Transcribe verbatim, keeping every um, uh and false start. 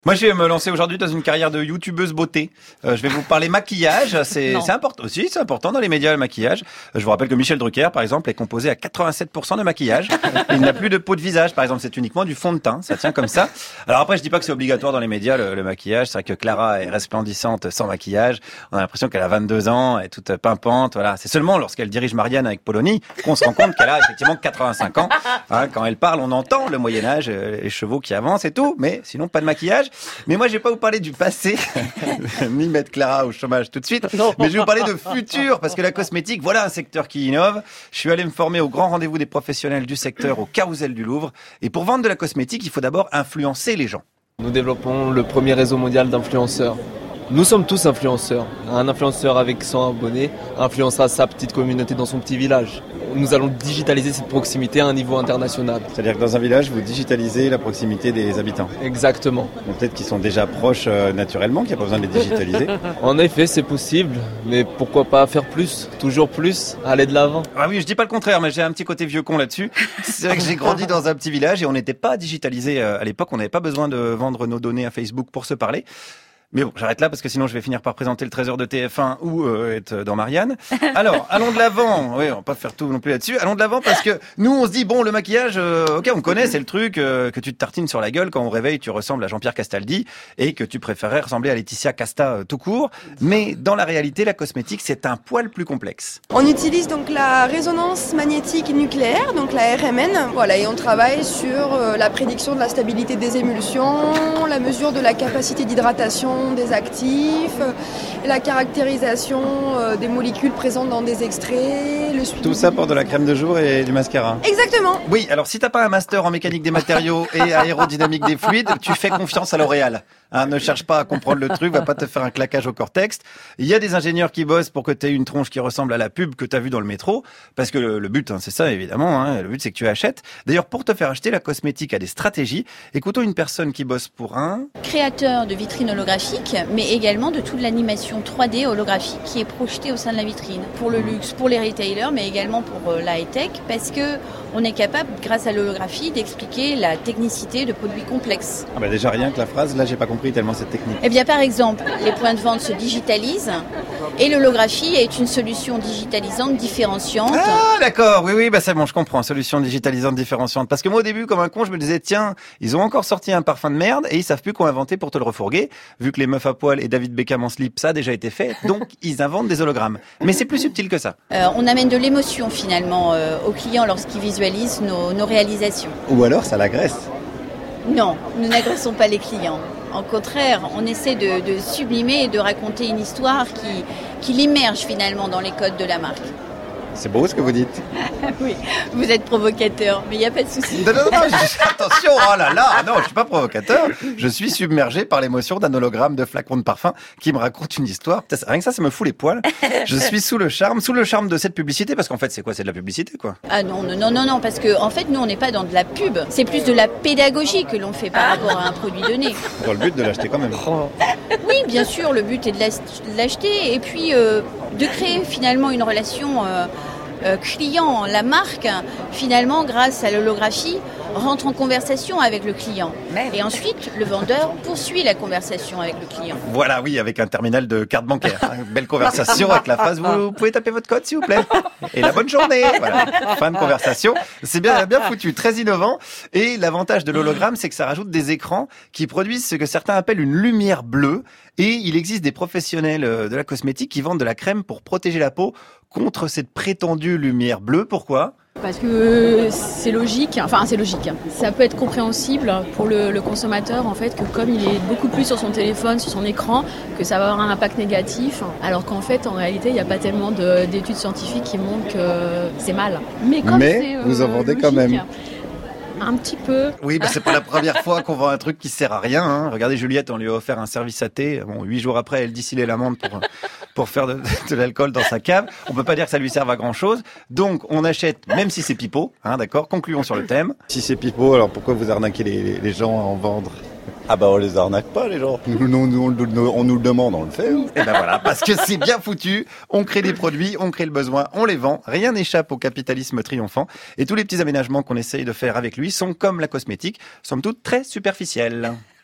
Moi, je vais me lancer aujourd'hui dans une carrière de youtubeuse beauté. Euh, je vais vous parler maquillage. C'est, c'est important aussi, c'est important dans les médias, le maquillage. Je vous rappelle que Michel Drucker, par exemple, est composé à quatre-vingt-sept pour cent de maquillage. Il n'a plus de peau de visage, par exemple. C'est uniquement du fond de teint. Ça tient comme ça. Alors après, je dis pas que c'est obligatoire dans les médias, le, le maquillage. C'est vrai que Clara est resplendissante sans maquillage. On a l'impression qu'elle a vingt-deux ans, elle est toute pimpante. Voilà. C'est seulement lorsqu'elle dirige Marianne avec Polony qu'on se rend compte qu'elle a effectivement quatre-vingt-cinq ans. Hein, quand elle parle, on entend le Moyen-Âge, les chevaux qui avancent et tout. Mais sinon, pas de maquillage. Mais moi, je vais pas vous parler du passé, ni mettre Clara au chômage tout de suite, non. Mais je vais vous parler de futur, parce que la cosmétique, voilà un secteur qui innove. Je suis allé me former au grand rendez-vous des professionnels du secteur au Carrousel du Louvre. Et pour vendre de la cosmétique, il faut d'abord influencer les gens. Nous développons le premier réseau mondial d'influenceurs. Nous sommes tous influenceurs. Un influenceur avec cent abonnés influencera sa petite communauté dans son petit village. Nous allons digitaliser cette proximité à un niveau international. C'est-à-dire que dans un village, vous digitalisez la proximité des habitants. Exactement. Donc peut-être qu'ils sont déjà proches euh, naturellement, qu'il n'y a pas besoin de les digitaliser. En effet, c'est possible, mais pourquoi pas faire plus, toujours plus, aller de l'avant. Ah oui, je dis pas le contraire, mais j'ai un petit côté vieux con là-dessus. C'est vrai que j'ai grandi dans un petit village et on n'était pas digitalisé à l'époque. On n'avait pas besoin de vendre nos données à Facebook pour se parler. Mais bon, j'arrête là parce que sinon je vais finir par présenter le trésor de T F un ou euh, être dans Marianne. Alors, allons de l'avant. Oui, on va pas faire tout non plus là-dessus. Allons de l'avant parce que nous, on se dit, bon, le maquillage, euh, ok, on connaît, c'est le truc euh, que tu te tartines sur la gueule quand on réveille, tu ressembles à Jean-Pierre Castaldi et que tu préférerais ressembler à Laetitia Casta euh, tout court. Mais dans la réalité, la cosmétique, c'est un poil plus complexe. On utilise donc la résonance magnétique nucléaire, donc la R M N. Voilà, et on travaille sur euh, la prédiction de la stabilité des émulsions, la mesure de la capacité d'hydratation des actifs, la caractérisation des molécules présentes dans des extraits, le suivi. Tout ça pour de la crème de jour et du mascara. Exactement. Oui, alors si t'as pas un master en mécanique des matériaux et aérodynamique des fluides, tu fais confiance à L'Oréal. Hein, ne cherche pas à comprendre le truc, va pas te faire un claquage au cortex. Il y a des ingénieurs qui bossent pour que tu aies une tronche qui ressemble à la pub que tu as vue dans le métro, parce que le, le but, hein, c'est ça évidemment, hein, le but c'est que tu achètes. D'ailleurs, pour te faire acheter, la cosmétique a des stratégies. Écoutons une personne qui bosse pour un... créateur de vitrines holographiques, mais également de toute l'animation trois D holographique qui est projetée au sein de la vitrine. Pour le luxe, pour les retailers, mais également pour la high-tech, parce que on est capable, grâce à l'holographie, d'expliquer la technicité de produits complexes. Ah bah déjà rien que la phrase, là j'ai pas compris tellement cette technique. Eh bien par exemple, les points de vente se digitalisent et l'holographie est une solution digitalisante différenciante. Ah d'accord, oui oui, bah c'est bon, je comprends, solution digitalisante différenciante. Parce que moi au début, comme un con, je me disais tiens, ils ont encore sorti un parfum de merde et ils savent plus quoi inventer pour te le refourguer, vu que les meufs à poil et David Beckham en slip, ça a déjà été fait, donc ils inventent des hologrammes. Mais c'est plus subtil que ça. Euh, on amène de l'émotion finalement euh, aux clients lorsqu'ils visualisent Nos, nos réalisations. Ou alors ça l'agresse. Non, nous n'agressons pas les clients. Au contraire, on essaie de, de sublimer et de raconter une histoire qui, qui l'immerge finalement dans les codes de la marque. C'est beau ce que vous dites. Oui, vous êtes provocateur, mais il n'y a pas de souci. Non, non, non, je, attention, oh là là, non, je suis pas provocateur. Je suis submergé par l'émotion d'un hologramme de flacon de parfum qui me raconte une histoire. Putain, rien que ça, ça me fout les poils. Je suis sous le charme, sous le charme de cette publicité, parce qu'en fait, c'est quoi? C'est de la publicité, quoi. Ah non, non, non, non, non, parce que en fait, nous, on n'est pas dans de la pub. C'est plus de la pédagogie que l'on fait par rapport à un produit donné. Dans le but de l'acheter quand même. Oui, bien sûr, le but est de l'acheter et puis euh, de créer finalement une relation... Euh, Euh, client, la marque, finalement, grâce à l'holographie, rentre en conversation avec le client. Et ensuite, le vendeur poursuit la conversation avec le client. Voilà, oui, avec un terminal de carte bancaire. Belle conversation avec la phrase, vous pouvez taper votre code, s'il vous plaît. Et la bonne journée. Voilà. Fin de conversation. C'est bien, bien foutu, très innovant. Et l'avantage de l'hologramme, c'est que ça rajoute des écrans qui produisent ce que certains appellent une lumière bleue. Et il existe des professionnels de la cosmétique qui vendent de la crème pour protéger la peau contre cette prétendue lumière bleue. Pourquoi ? Parce que c'est logique, enfin c'est logique. Ça peut être compréhensible pour le, le consommateur en fait que comme il est beaucoup plus sur son téléphone, sur son écran, que ça va avoir un impact négatif. Alors qu'en fait, en réalité, il n'y a pas tellement de, d'études scientifiques qui montrent que c'est mal. Mais comme Mais c'est, euh, vous en vendez logique, quand même. Un petit peu. Oui, bah c'est pas la première fois qu'on vend un truc qui sert à rien. Hein. Regardez Juliette, on lui a offert un service à thé. Bon, huit jours après, elle distillait l'amande pour pour faire de, de l'alcool dans sa cave. On peut pas dire que ça lui serve à grand chose. Donc, on achète, même si c'est pipeau, hein, d'accord. Concluons sur le thème. Si c'est pipeau, alors pourquoi vous arnaquez les, les gens à en vendre? Ah bah on les arnaque pas les gens. Nous, nous, nous, nous, on nous le demande, on le fait. Hein. Et ben voilà, parce que c'est bien foutu. On crée des produits, on crée le besoin, on les vend. Rien n'échappe au capitalisme triomphant. Et tous les petits aménagements qu'on essaye de faire avec lui sont comme la cosmétique, somme toute très superficiels.